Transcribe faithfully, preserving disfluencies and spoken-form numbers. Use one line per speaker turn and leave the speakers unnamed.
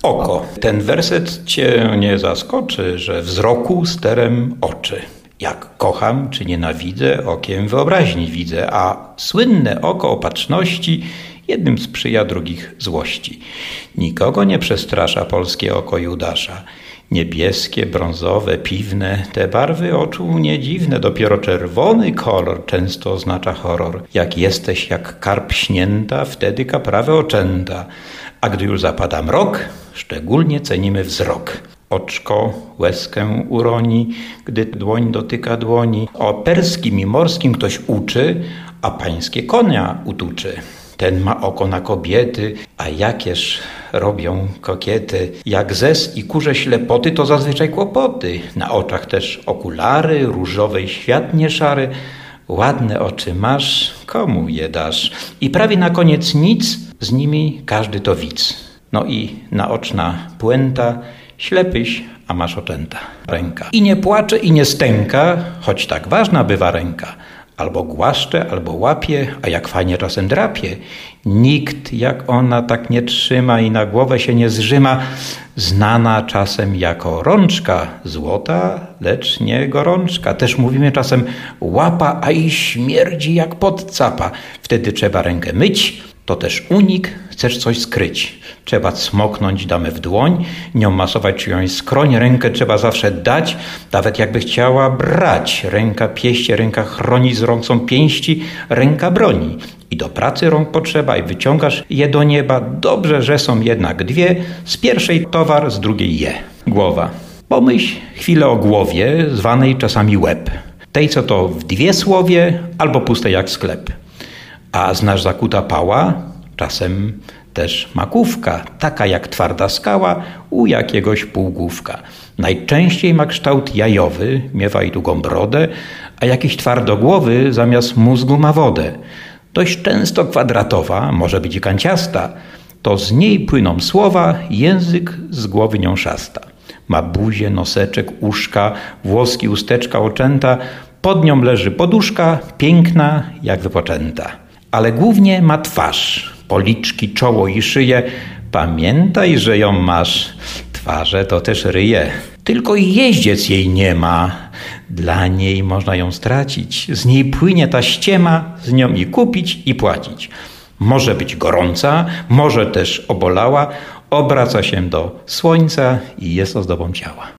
Oko. Ten werset cię nie zaskoczy, że wzroku sterem oczy. Jak kocham czy nienawidzę, okiem wyobraźni widzę, a słynne oko opatrzności jednym sprzyja, drugich złości. Nikogo nie przestrasza polskie oko Judasza. Niebieskie, brązowe, piwne, te barwy oczu nie dziwne, dopiero czerwony kolor często oznacza horror. Jak jesteś jak karp śnięta, wtedy kaprawę oczęta, a gdy już zapada mrok, szczególnie cenimy wzrok. Oczko łezkę uroni, gdy dłoń dotyka dłoni. O perskim i morskim ktoś uczy, a pańskie konia utuczy. Ten ma oko na kobiety, a jakież robią kokiety. Jak zes i kurze ślepoty, to zazwyczaj kłopoty. Na oczach też okulary, różowej świat nie szary. Ładne oczy masz, komu je dasz? I prawie na koniec nic, z nimi każdy to widz. No i naoczna puenta, ślepyś, a masz oczęta. Ręka. I nie płacze, i nie stęka, choć tak ważna bywa ręka. Albo głaszcze, albo łapie, a jak fajnie czasem drapie. Nikt jak ona tak nie trzyma i na głowę się nie zrzyma. Znana czasem jako rączka, złota, lecz nie gorączka. Też mówimy czasem łapa, a i śmierdzi jak podcapa. Wtedy trzeba rękę myć, to też unik, chcesz coś skryć. Trzeba cmoknąć damę w dłoń, nią masować czyjąś skroń, rękę trzeba zawsze dać, nawet jakby chciała brać. Ręka pieście, ręka chroni, z rąk są pięści, ręka broni. I do pracy rąk potrzeba i wyciągasz je do nieba. Dobrze, że są jednak dwie, z pierwszej towar, z drugiej je. Głowa. Pomyśl chwilę o głowie, zwanej czasami łeb. Tej, co to w dwie słowie, albo puste jak sklep. A znasz zakuta pała? Czasem też makówka, taka jak twarda skała u jakiegoś półgłówka. Najczęściej ma kształt jajowy, miewa i długą brodę, a jakiś twardogłowy zamiast mózgu ma wodę. Dość często kwadratowa, może być i kanciasta, to z niej płyną słowa, język z głowy nią szasta. Ma buzię, noseczek, uszka, włoski, usteczka, oczęta, pod nią leży poduszka, piękna jak wypoczęta. Ale głównie ma twarz, policzki, czoło i szyję. Pamiętaj, że ją masz, twarze to też ryje. Tylko jeździec jej nie ma, dla niej można ją stracić. Z niej płynie ta ściema, z nią i kupić, i płacić. Może być gorąca, może też obolała, obraca się do słońca i jest ozdobą ciała.